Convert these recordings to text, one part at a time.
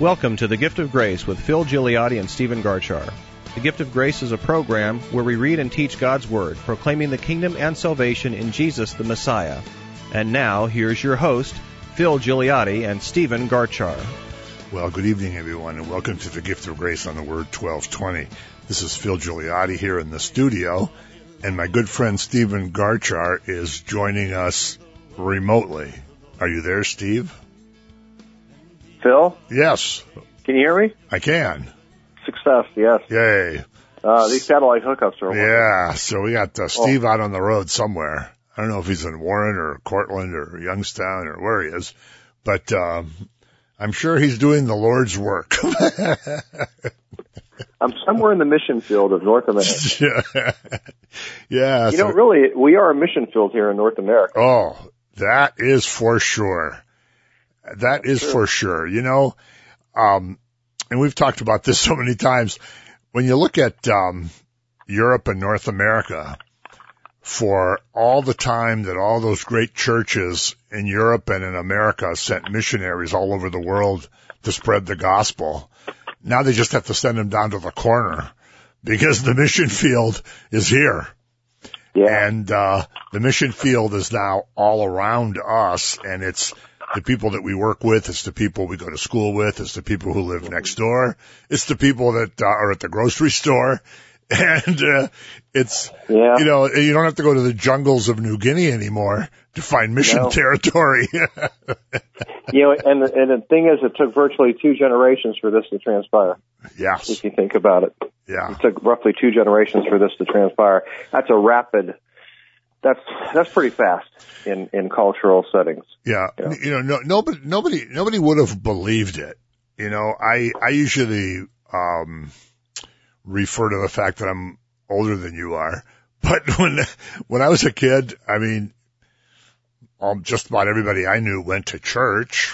Welcome to The Gift of Grace with Phil Gigliotti and Stephen Garchar. The Gift of Grace is a program where we read and teach God's Word, proclaiming the kingdom and salvation in Jesus the Messiah. And now, here's your host, Phil Gigliotti and Stephen Garchar. Well, good evening, everyone, and welcome to The Gift of Grace on the Word 1220. This is Phil Gigliotti here in the studio, and my good friend Stephen Garchar is joining us remotely. Are you there, Steve? Phil? Yes. Can you hear me? I can. Success, yes. Yay. These satellite hookups are... Yeah, so we got Steve out on the road somewhere. I don't know if he's in Warren or Cortland or Youngstown or where he is, but I'm sure he's doing the Lord's work. I'm somewhere in the mission field of North America. Yeah. You know, really, we are a mission field here in North America. Oh, that is for sure. That is for sure. You know, and we've talked about this so many times. When you look at Europe and North America, for all the time that all those great churches in Europe and in America sent missionaries all over the world to spread the gospel, now they just have to send them down to the corner because the mission field is here. Yeah. And the mission field is now all around us, and it's the people that we work with, it's the people we go to school with, it's the people who live next door, it's the people that are at the grocery store, and it's, you know, you don't have to go to the jungles of New Guinea anymore to find mission territory. You know, and the thing is, it took virtually 2 generations for this to transpire. Yes. If you think about it. Yeah. It took roughly 2 generations for this to transpire. That's a rapid... That's pretty fast in cultural settings. Yeah. You know, nobody would have believed it. You know, I usually, refer to the fact that I'm older than you are. But when I was a kid, I mean, just about everybody I knew went to church.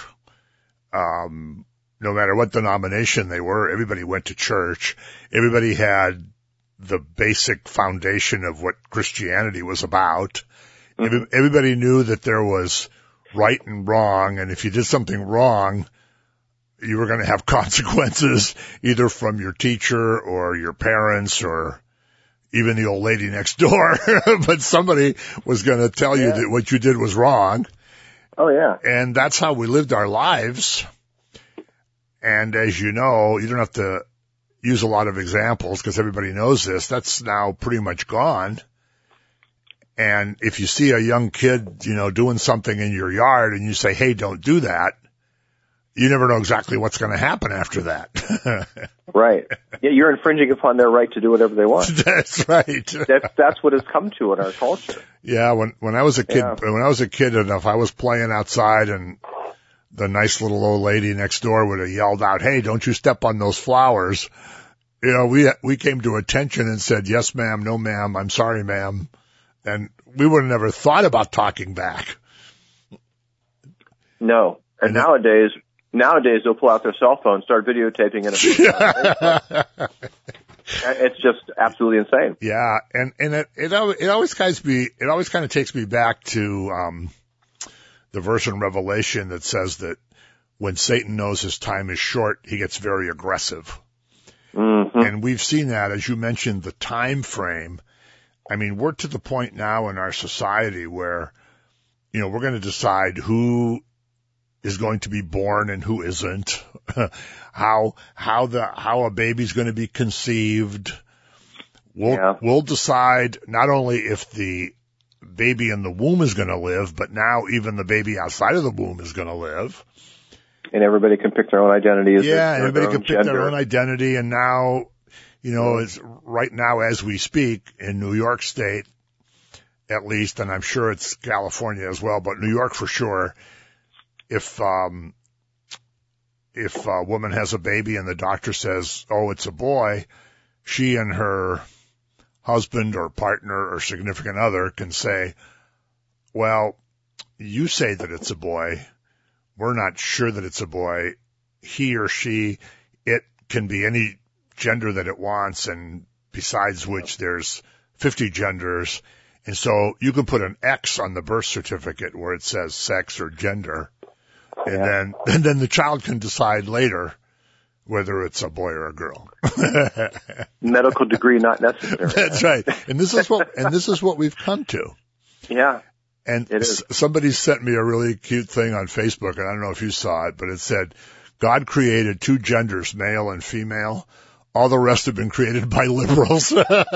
No matter what denomination they were, everybody went to church. Everybody had the basic foundation of what Christianity was about. Mm-hmm. Everybody knew that there was right and wrong, and if you did something wrong, you were going to have consequences either from your teacher or your parents or even the old lady next door. But somebody was going to tell you that what you did was wrong. Oh, yeah. And that's how we lived our lives. And as you know, you don't have to use a lot of examples because everybody knows this. That's now pretty much gone. And if you see a young kid, you know, doing something in your yard and you say, hey, don't do that, you never know exactly what's going to happen after that. Right. Yeah, you're infringing upon their right to do whatever they want. That's right. That's what has come to in our culture. Yeah, when I was a kid, and if I was playing outside and the nice little old lady next door would have yelled out, hey, don't you step on those flowers. You know, we came to attention and said, yes, ma'am, no, ma'am, I'm sorry, ma'am. And we would have never thought about talking back. No. And nowadays they'll pull out their cell phone, start videotaping it. It's just absolutely insane. Yeah. And it always kind of takes me back to, the verse in Revelation that says that when Satan knows his time is short, he gets very aggressive. Mm-hmm. And we've seen that, as you mentioned, the time frame. I mean, we're to the point now in our society where, you know, we're going to decide who is going to be born and who isn't, how a baby's going to be conceived. We'll decide not only if the baby in the womb is going to live, but now even the baby outside of the womb is going to live. And everybody can pick their own identity. Everybody can pick their own identity. And now, you know, it's right now as we speak in New York State, at least, and I'm sure it's California as well, but New York for sure. If a woman has a baby and the doctor says, oh, it's a boy, she and her husband or partner or significant other can say, well, you say that it's a boy. We're not sure that it's a boy. He or she, it can be any gender that it wants, and besides which there's 50 genders. And so you can put an X on the birth certificate where it says sex or gender. And then the child can decide later whether it's a boy or a girl. Medical degree not necessary. That's right. And this is what we've come to. Yeah. And somebody sent me a really cute thing on Facebook, and I don't know if you saw it, but it said, God created two genders, male and female. All the rest have been created by liberals.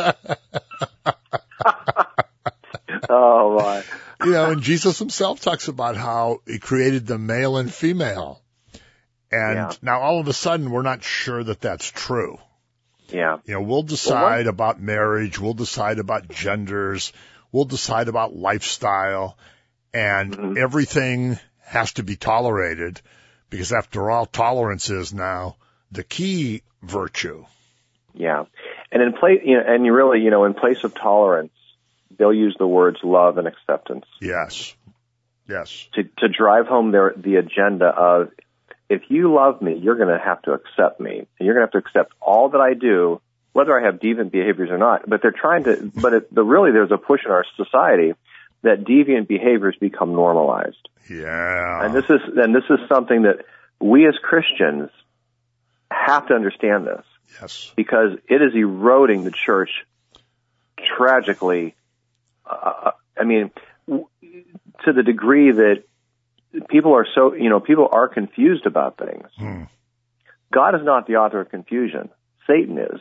Oh, my. And Jesus himself talks about how he created the male and female. And now all of a sudden we're not sure that that's true. Yeah. We'll decide about marriage. We'll decide about genders. We'll decide about lifestyle. And everything has to be tolerated because after all, tolerance is now the key virtue. Yeah. And in place, in place of tolerance, they'll use the words love and acceptance. Yes. Yes. To drive home the agenda of, if you love me, you're going to have to accept me. And you're going to have to accept all that I do, whether I have deviant behaviors or not. But they're trying to, really there's a push in our society that deviant behaviors become normalized. Yeah. And this is something that we as Christians have to understand this. Yes. Because it is eroding the church tragically. To the degree that people are confused about things. God is not the author of confusion. Satan is.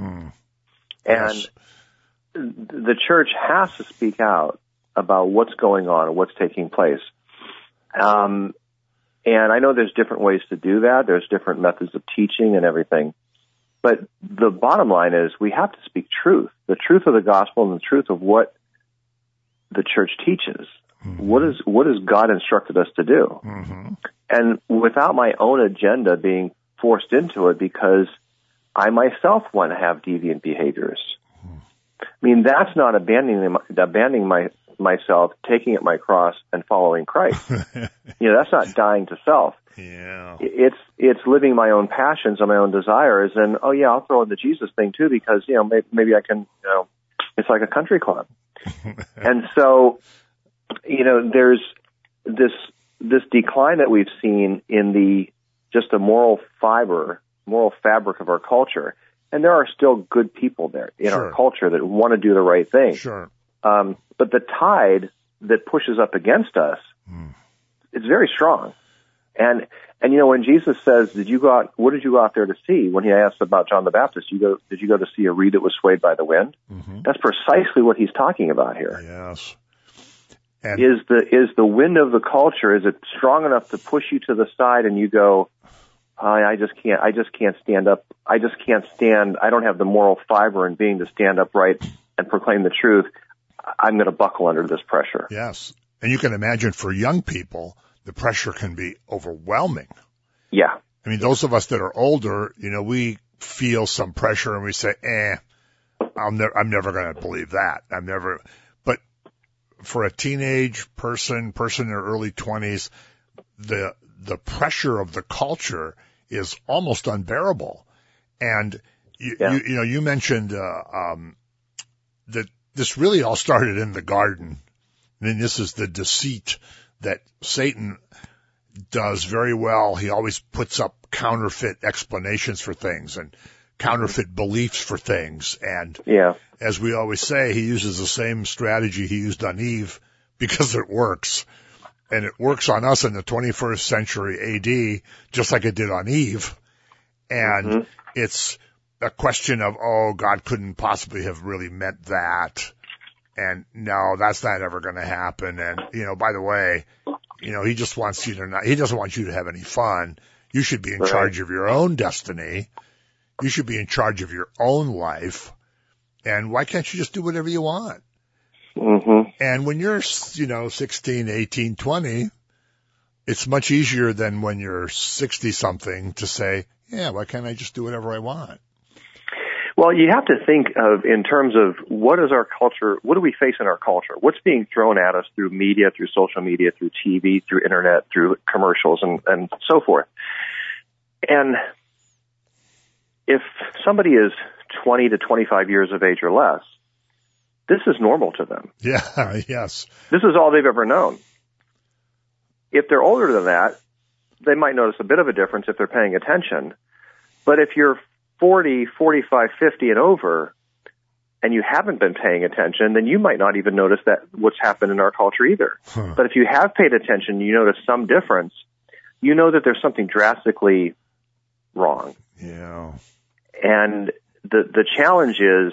And the church has to speak out about what's going on and what's taking place. And I know there's different ways to do that. There's different methods of teaching and everything. But the bottom line is we have to speak truth, the truth of the gospel and the truth of what the church teaches. What has God instructed us to do? And without my own agenda being forced into it because I myself want to have deviant behaviors. I mean, that's not abandoning myself, taking up my cross and following Christ. That's not dying to self. Yeah. It's living my own passions and my own desires, and I'll throw in the Jesus thing too because maybe I can. It's like a country club, and so there's this decline that we've seen in the moral fabric of our culture, and there are still good people there in our culture that want to do the right thing. Sure. But the tide that pushes up against us, it's very strong. And when Jesus says, what did you go out there to see? When he asked about John the Baptist, did you go to see a reed that was swayed by the wind? That's precisely what he's talking about here. Yes. And is the wind of the culture, is it strong enough to push you to the side and you go, I just can't stand up. I don't have the moral fiber and being to stand upright and proclaim the truth. I'm going to buckle under this pressure. Yes. And you can imagine for young people, the pressure can be overwhelming. Yeah. I mean, those of us that are older, we feel some pressure and we say, I'm never going to believe that. But for a teenage person in their early 20s, the pressure of the culture is almost unbearable. And you mentioned, that this really all started in the garden. And this is the deceit that Satan does very well. He always puts up counterfeit explanations for things and counterfeit beliefs for things. And as we always say, he uses the same strategy he used on Eve because it works. And it works on us in the 21st century AD, just like it did on Eve. And it's a question of, God couldn't possibly have really meant that. And no, that's not ever going to happen. And, by the way, he just wants he doesn't want you to have any fun. You should be in charge of your own destiny. You should be in charge of your own life. And why can't you just do whatever you want? And when you're, 16, 18, 20, it's much easier than when you're 60 something to say, why can't I just do whatever I want? Well, you have to think of in terms of what is our culture, what do we face in our culture? What's being thrown at us through media, through social media, through TV, through internet, through commercials, and so forth. And if somebody is 20 to 25 years of age or less, this is normal to them. Yeah, yes. This is all they've ever known. If they're older than that, they might notice a bit of a difference if they're paying attention. But if you're 40, 45, 50 and over, and you haven't been paying attention, then you might not even notice that what's happened in our culture either. But if you have paid attention, you notice some difference, you know that there's something drastically wrong. Yeah. And the challenge is,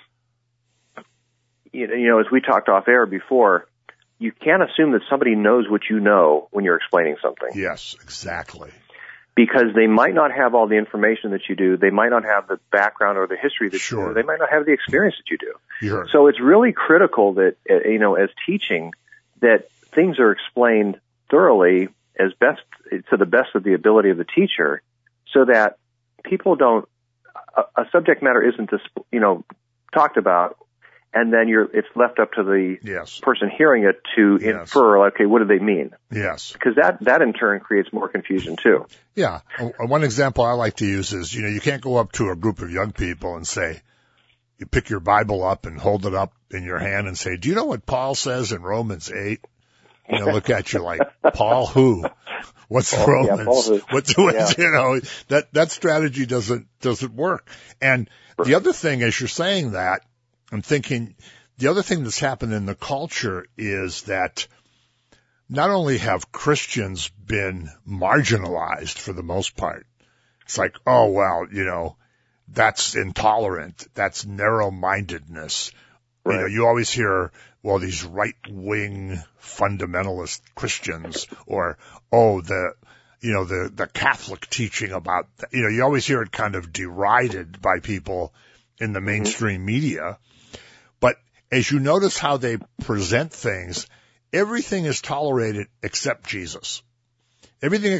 you know, as we talked off air before, you can't assume that somebody knows what you know when you're explaining something. Yes, exactly. Because they might not have all the information that you do. They might not have the background or the history that you do. They might not have the experience that you do. So it's really critical that, you know, as teaching, that things are explained thoroughly as best, to the best of the ability of the teacher, so that people don't, a subject matter isn't, you know, talked about, and then it's left up to the person hearing it to infer, okay, what do they mean? Yes. Because that in turn creates more confusion too. Yeah. One example I like to use is, you know, you can't go up to a group of young people and say, you pick your Bible up and hold it up in your hand and say, do you know what Paul says in Romans 8? You know, look at you like, Paul who? What's Romans? What's you know, that strategy doesn't work. And the other thing, as you're saying that, I'm thinking the other thing that's happened in the culture is that not only have Christians been marginalized for the most part, it's like, oh, well, you know, that's intolerant. That's narrow-mindedness. Right. You know, you always hear, well, these right-wing fundamentalist Christians, or, oh, the Catholic teaching about, you know, you always hear it kind of derided by people in the mainstream media. But as you notice how they present things, everything is tolerated except Jesus. Everything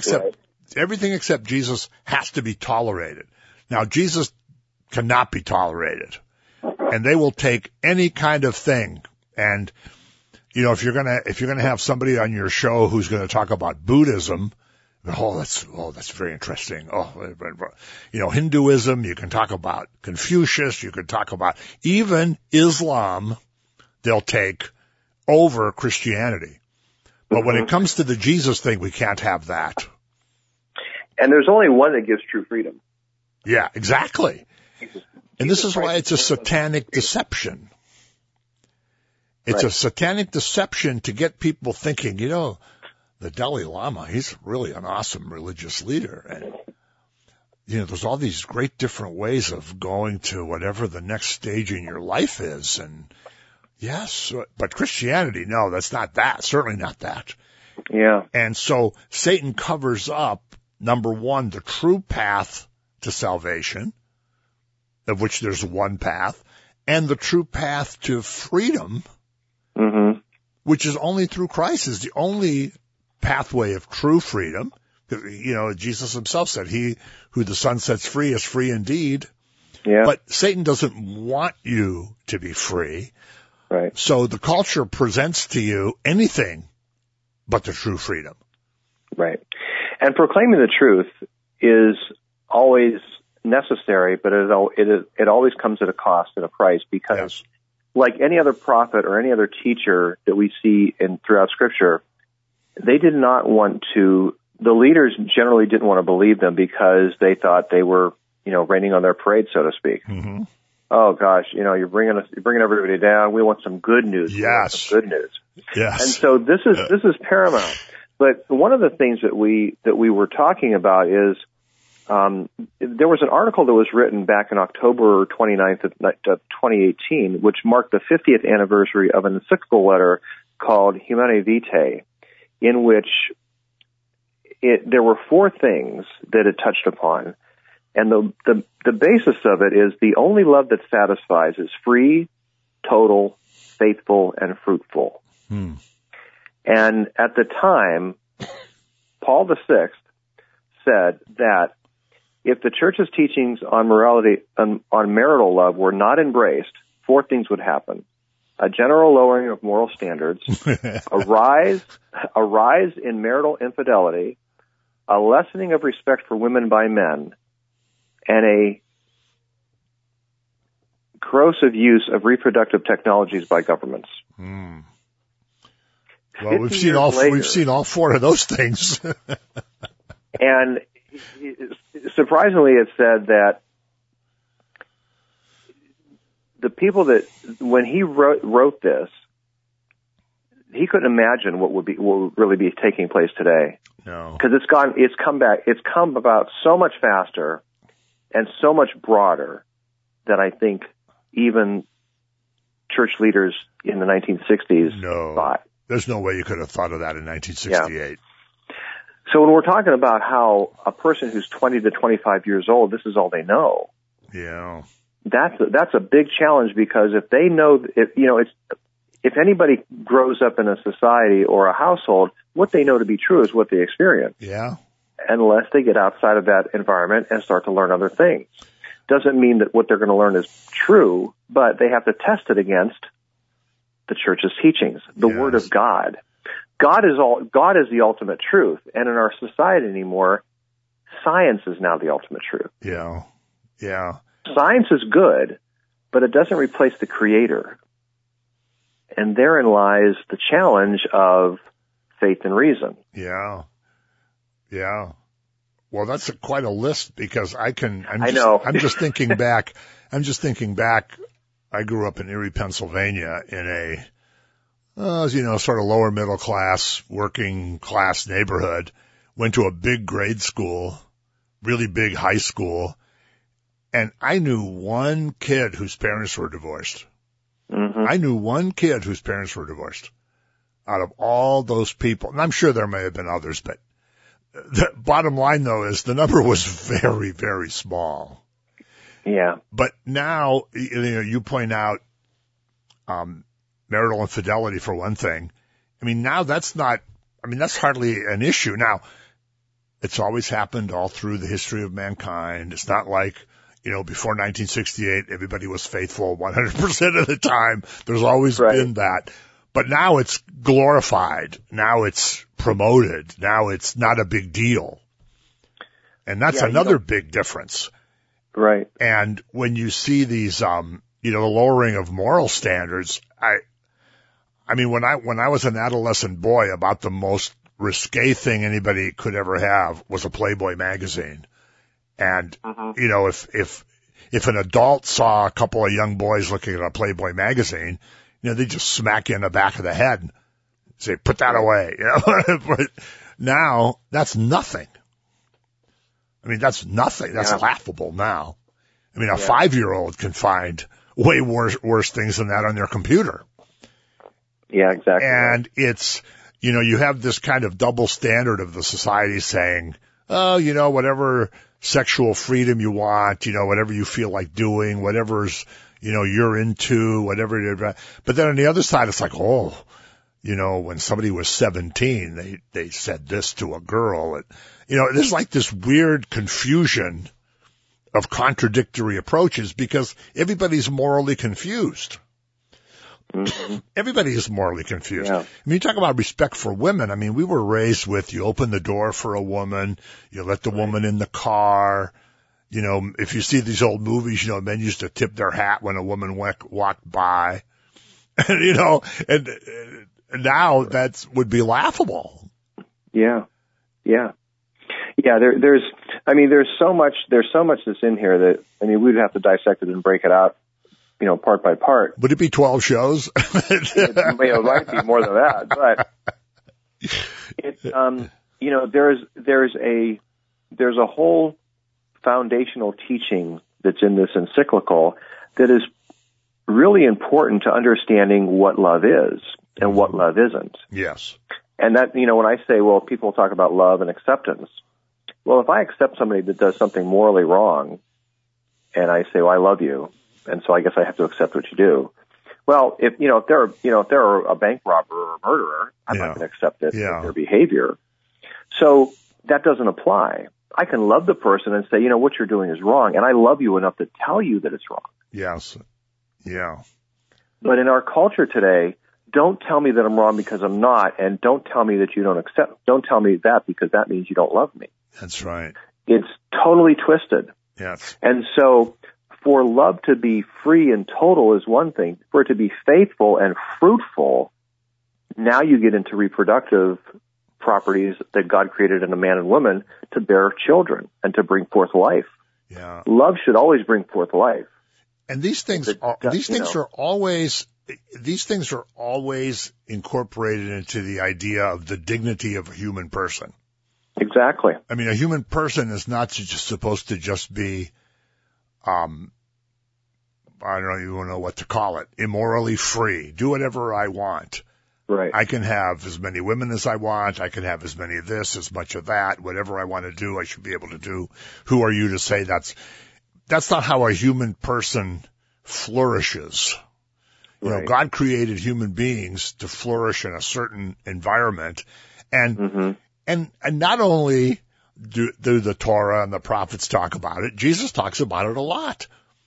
except Jesus has to be tolerated. Now, Jesus cannot be tolerated. And they will take any kind of thing. And, you know, if you're gonna have somebody on your show who's gonna talk about Buddhism, that's very interesting. You know, Hinduism, you can talk about Confucius, you can talk about even Islam, they'll take over Christianity. But when it comes to the Jesus thing, we can't have that. And there's only one that gives true freedom. Yeah, exactly. And this is why it's a satanic deception. It's a satanic deception to get people thinking, you know, the Dalai Lama, he's really an awesome religious leader. And, you know, there's all these great different ways of going to whatever the next stage in your life is. And yes, but Christianity, no, that's not that. Certainly not that. Yeah. And so Satan covers up, number one, the true path to salvation, of which there's one path, and the true path to freedom, which is only through Christ, is the only pathway of true freedom. You know, Jesus himself said, he who the Son sets free is free indeed. Yeah. But Satan doesn't want you to be free. Right. So the culture presents to you anything but the true freedom. Right. And proclaiming the truth is always necessary, but it always comes at a cost and a price, because like any other prophet or any other teacher that we see throughout Scripture, they did not want to, the leaders generally didn't want to believe them because they thought they were, you know, raining on their parade, so to speak. Mm-hmm. Oh gosh, you know, you're bringing everybody down. We want some good news. Yes. Some good news. Yes. And so this is paramount. But one of the things that we were talking about is, there was an article that was written back in October 29th of 2018, which marked the 50th anniversary of an encyclical letter called Humanae Vitae, in which there were four things that it touched upon. And the basis of it is the only love that satisfies is free, total, faithful, and fruitful. And at the time, Paul VI said that if the church's teachings on morality, on marital love were not embraced, four things would happen: a general lowering of moral standards, a rise in marital infidelity, a lessening of respect for women by men, and a corrosive use of reproductive technologies by governments. Well, we've seen all four of those things. And Surprisingly, it said that the people that, when he wrote this, he couldn't imagine what would really be taking place today. No. Because it's come about so much faster and so much broader that I think even church leaders in the 1960s thought. There's no way you could have thought of that in 1968. Yeah. So when we're talking about how a person who's 20 to 25 years old, this is all they know. Yeah. That's a big challenge, because if they know, if anybody grows up in a society or a household, what they know to be true is what they experience. Yeah. Unless they get outside of that environment and start to learn other things. Doesn't mean that what they're going to learn is true, but they have to test it against the church's teachings, the Word of God. God is the ultimate truth, and in our society anymore, science is now the ultimate truth. Yeah. Yeah. Science is good, but it doesn't replace the Creator. And therein lies the challenge of faith and reason. Yeah. Yeah. Well, that's quite a list, because I know. I'm just thinking back. I grew up in Erie, Pennsylvania in a, sort of lower middle class, working class neighborhood. Went to a big grade school, really big high school. And I knew one kid whose parents were divorced. Mm-hmm. I knew one kid whose parents were divorced out of all those people. And I'm sure there may have been others, but the bottom line, though, is the number was very, very small. Yeah. But now, you point out marital infidelity for one thing. I mean, now that's hardly an issue. Now, it's always happened all through the history of mankind. It's not like, before 1968, everybody was faithful 100% of the time. There's always been that. But now it's glorified. Now it's promoted. Now it's not a big deal. And that's another big difference. Right. And when you see these, the lowering of moral standards, I mean, when I was an adolescent boy, about the most risque thing anybody could ever have was a Playboy magazine. And, if an adult saw a couple of young boys looking at a Playboy magazine, they just smack you in the back of the head and say, put that away. But now that's nothing. I mean, that's nothing. That's laughable now. I mean, a 5-year-old can find way worse things than that on their computer. Yeah, exactly. And it's, you have this kind of double standard of the society saying, oh, whatever sexual freedom you want, whatever you feel like doing, whatever's, you're into, whatever. But then on the other side, it's like, when somebody was 17, they said this to a girl. There's like this weird confusion of contradictory approaches because everybody's morally confused. Mm-hmm. Everybody is morally confused. Yeah. I mean, you talk about respect for women. I mean, we were raised with, you open the door for a woman, you let the woman in the car. If you see these old movies, men used to tip their hat when a woman walked by. And, and now that would be laughable. Yeah. Yeah. Yeah, there's so much that's in here that, we'd have to dissect it and break it out, part by part. Would it be 12 shows? It might be more than that, but there's a whole foundational teaching that's in this encyclical that is really important to understanding what love is and what love isn't. Yes. And that, when I say, well, people talk about love and acceptance. Well, if I accept somebody that does something morally wrong and I say, well, I love you, and so I guess I have to accept what you do. Well, if they're a bank robber or a murderer, I'm not going to accept their behavior. So that doesn't apply. I can love the person and say, what you're doing is wrong, and I love you enough to tell you that it's wrong. Yes. Yeah. But in our culture today, don't tell me that I'm wrong because I'm not, and don't tell me that you don't accept. Don't tell me that because that means you don't love me. That's right. It's totally twisted. Yes. And so for love to be free and total is one thing. For it to be faithful and fruitful, now you get into reproductive properties that God created in a man and woman to bear children and to bring forth life. Yeah. Love should always bring forth life. And these things are always incorporated into the idea of the dignity of a human person. Exactly. I mean, a human person is not just supposed to just be, I don't even know what to call it, immorally free. Do whatever I want. Right. I can have as many women as I want. I can have as many of this, as much of that. Whatever I want to do, I should be able to do. Who are you to say that's not how a human person flourishes. You know, God created human beings to flourish in a certain environment. And, and not only do the Torah and the prophets talk about it, Jesus talks about it a lot.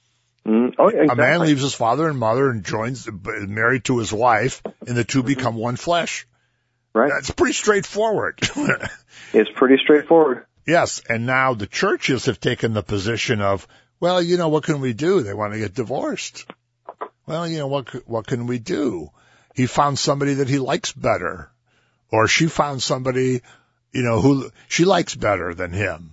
Oh, exactly. A man leaves his father and mother and joins, married to his wife, and the two become one flesh. Right. That's pretty straightforward. It's pretty straightforward. Yes. And now the churches have taken the position of, well, you know, what can we do? They want to get divorced. Well, you know, what can we do? He found somebody that he likes better, or she found somebody, you know, who she likes better than him.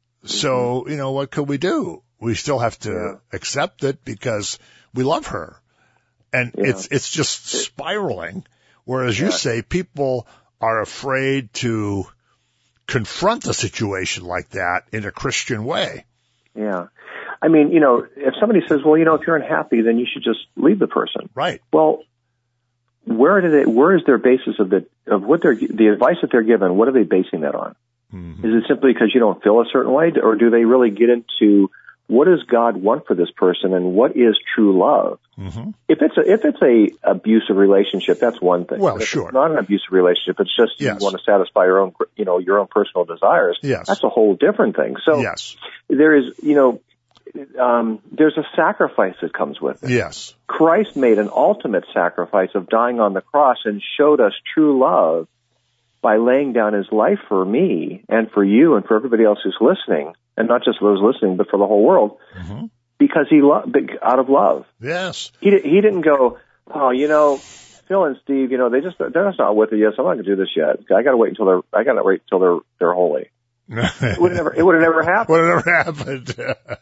So, you know, what could we do? We still have to accept it because we love her. And it's just spiraling. Whereas you say people are afraid to confront a situation like that in a Christian way. Yeah. I mean, you know, if somebody says, well, you know, if you're unhappy, then you should just leave the person. Right. Well, where is their basis of what the advice that they're given? What are they basing that on? Mm-hmm. Is it simply because you don't feel a certain way, or do they really get into what does God want for this person and what is true love? Mm-hmm. If it's a abusive relationship, that's one thing. Well, but if sure. it's not an abusive relationship, it's just you want to satisfy your own personal desires. Yes. That's a whole different thing. So there is, you know, there's a sacrifice that comes with it. Yes. Christ made an ultimate sacrifice of dying on the cross and showed us true love by laying down his life for me and for you and for everybody else who's listening, and not just those listening, but for the whole world, because he loved out of love. Yes. He didn't go, oh, you know, Phil and Steve, you know, they're just not with it yet, so I'm not going to do this yet. I got to wait until they're holy. It would have never happened. Would have never happened.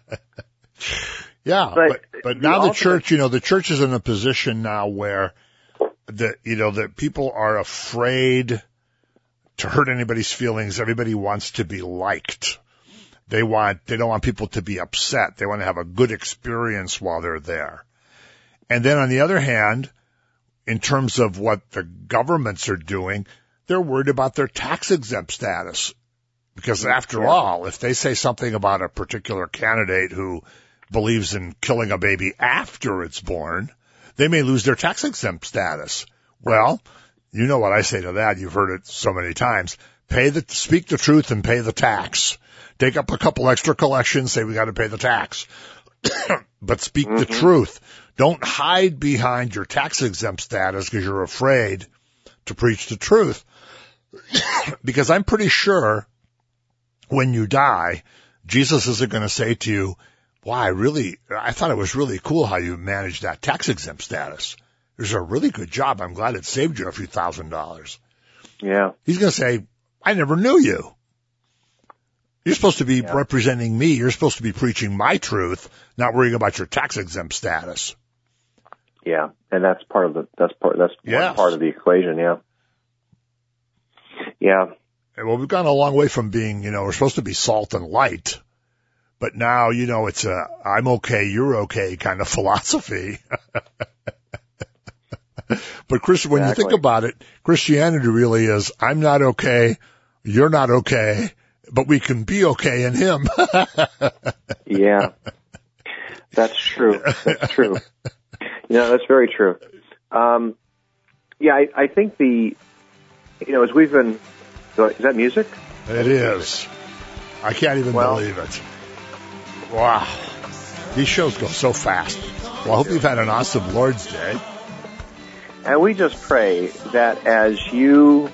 Yeah, but now the church, you know, the church is in a position now where that people are afraid to hurt anybody's feelings. Everybody wants to be liked. They don't want people to be upset. They want to have a good experience while they're there. And then on the other hand, in terms of what the governments are doing, they're worried about their tax exempt status. Because after all, if they say something about a particular candidate who believes in killing a baby after it's born, they may lose their tax exempt status. Well, you know what I say to that. You've heard it so many times. Speak the truth and pay the tax. Take up a couple extra collections, say we got to pay the tax. But speak the truth. Don't hide behind your tax exempt status because you're afraid to preach the truth. Because I'm pretty sure when you die, Jesus isn't going to say to you, wow, I thought it was really cool how you managed that tax exempt status. It was a really good job. I'm glad it saved you a few $1,000s. Yeah. He's going to say, I never knew you. You're supposed to be representing me. You're supposed to be preaching my truth, not worrying about your tax exempt status. Yeah. And that's part of one part of the equation. Yeah. Yeah. Well, we've gone a long way from being, you know, we're supposed to be salt and light, but now, you know, it's a I'm okay, you're okay kind of philosophy. But when you think about it, Christianity really is I'm not okay, you're not okay, but we can be okay in him. Yeah. That's true. That's true. Yeah, that's very true. I think as we've been, is that music? It is. I can't even believe it. Wow. These shows go so fast. Well, I hope you've had an awesome Lord's Day. And we just pray that as you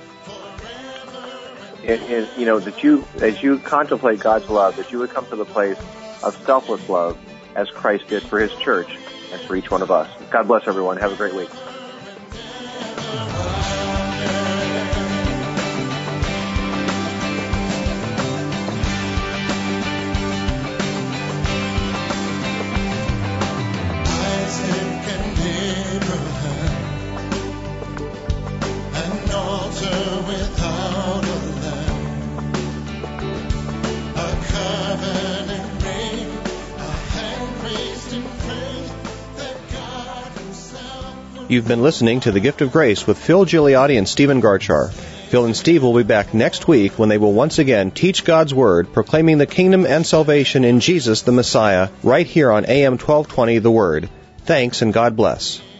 contemplate God's love, that you would come to the place of selfless love as Christ did for his church and for each one of us. God bless everyone. Have a great week. You've been listening to The Gift of Grace with Phil Gigliotti and Stephen Garchar. Phil and Steve will be back next week when they will once again teach God's Word, proclaiming the kingdom and salvation in Jesus the Messiah, right here on AM 1220 The Word. Thanks and God bless.